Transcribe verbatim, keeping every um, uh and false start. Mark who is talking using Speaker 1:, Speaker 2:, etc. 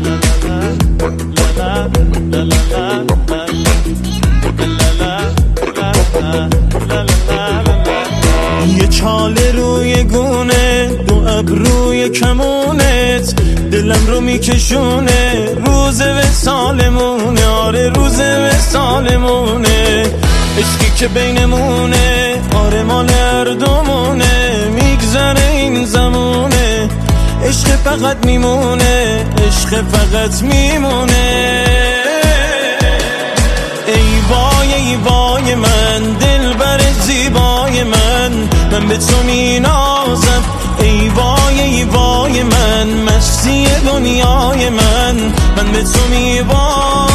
Speaker 1: یه چاله روی گونه، دو ابروی کمونت، دلم رو میکشونه، روز وصالمونه، آره روز وصالمونه، عشقی که بینمونه، آره مال هر دومونه، میگذره این زمونه، عشق فقط میمونه، عشق فقط میمونه. ای وای ای وای من، دلبر زیبای من، من به تو مینازم. ای وای ای وای من، مستی دنیای من، من به تو میبازم.